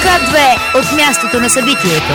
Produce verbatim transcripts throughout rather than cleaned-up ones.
К две от мястото на събитието.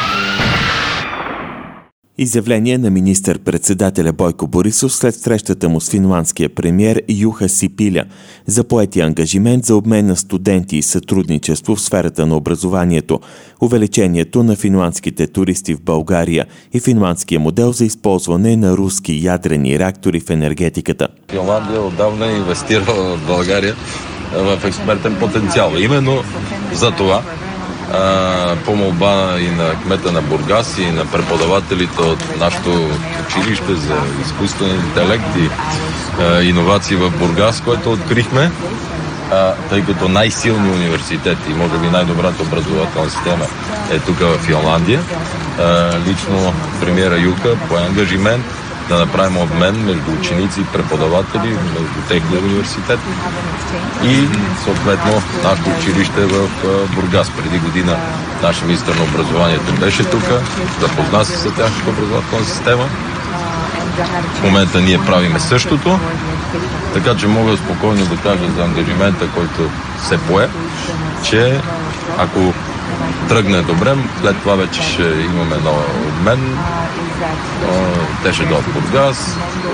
Изявление на министър-председателя Бойко Борисов след срещата му с финландския премиер Юха Сипиля за поетия ангажимент за обмен на студенти и сътрудничество в сферата на образованието, увеличението на финландските туристи в България и финландския модел за използване на руски ядрени реактори в енергетиката. Финландия отдавна е инвестирала в България в експертен потенциал. Именно за това по молба и на кмета на Бургас и на преподавателите от нашето училище за изкуствен интелект и а, иновации в Бургас, което открихме, а, тъй като най-силни университети и може би най-добрата образователна система е тук в Финландия. А, лично премиера Юка по ангажимент да направим обмен между ученици и преподаватели, между техния университет и съответно нашето училище в Бургас. Преди година нашия министър на образованието беше тук, запозна се с тяхната образователна система. В момента ние правиме същото, така че мога спокойно да кажа за ангажимента, който се пое, че ако тръгне добре, след това вече ще имаме нов обмен. Те ще дойдат в Бургас,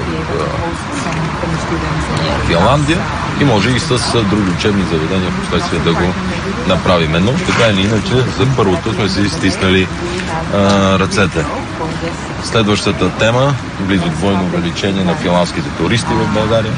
в Финландия и може и с други учебни заведения в последствие да го направим. Но така или иначе, за първото сме си стиснали а, ръцете. Следващата тема, близо двойно увеличение на финландските туристи в България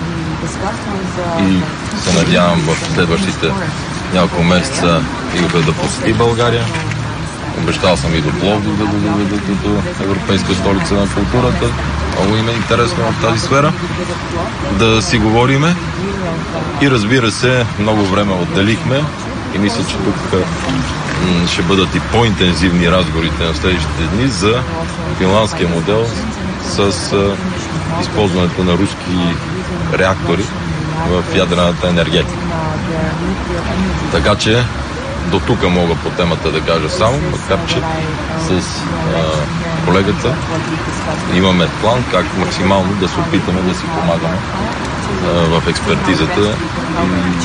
и се надявам в следващите няколко месеца Юха да посети България. Обещал съм и до Пловдив да доведа до Европейска столица на културата. Много им е интересно в тази сфера да си говориме. И разбира се, много време отделихме и мисля, че тук ще бъдат и по-интензивни разговорите на следващите дни за финландския модел с използването на руски реактори в ядрената енергетика. Така че до тук мога по темата да кажа само, макар че с а, колегата имаме план как максимално да се опитаме да си помагаме а, в експертизата и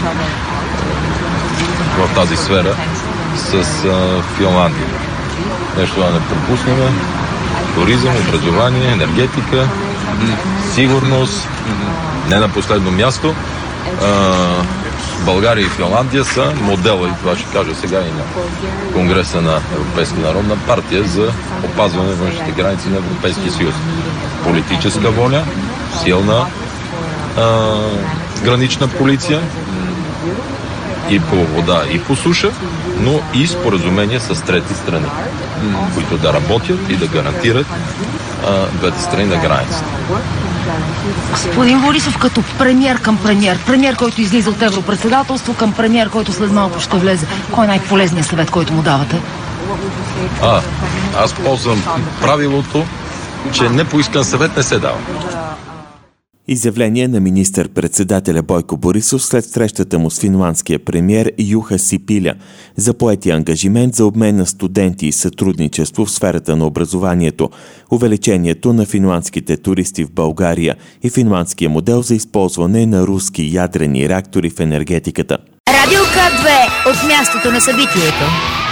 а, в тази сфера с а, Финландия. Нещо да не пропуснем. Туризъм, образование, енергетика, сигурност, не на последно място. А, България и Финландия са модела, и това ще кажа сега и на Конгреса на Европейска народна партия за опазване на външните граници на Европейския съюз. Политическа воля, силна а, гранична полиция и по вода, и по суша, но и споразумение с трети страни, които да работят и да гарантират а, двете страни на границата. Господин Борисов, като премиер към премиер, премиер, който излиза от европредседателство, към премиер, който след малко ще влезе, кой е най-полезният съвет, който му давате? А, аз ползвам правилото, че непоискан съвет не се дава. Изявление на министър-председателя Бойко Борисов след срещата му с финландския премиер Юха Сипиля за поетия ангажимент за обмен на студенти и сътрудничество в сферата на образованието, увеличението на финландските туристи в България и финландския модел за използване на руски ядрени реактори в енергетиката. Радио К две от мястото на събитието.